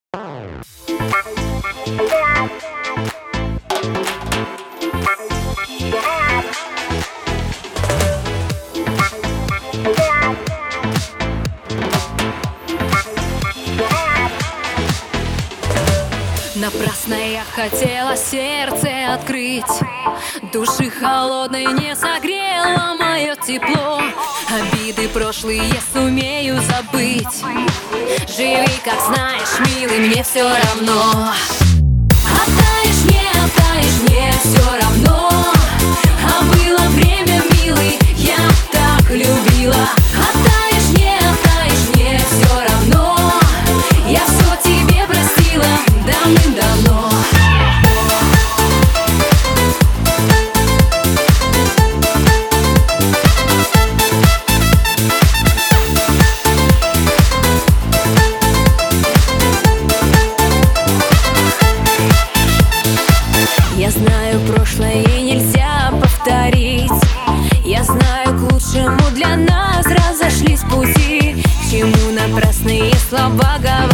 Напрасно я хотела сердце открыть, души холодной не согрело мое тепло. Обиды прошлые сумею забыть. Живи, как знаешь, милый, мне все равно. Оттаешь, мне все равно. А было время, милый, я так любила. Оттаешь, мне все равно. Я все тебе простила давным-давно. Я знаю, прошлое нельзя повторить. Я знаю, к лучшему для нас разошлись пути. К чему напрасные слова говорить?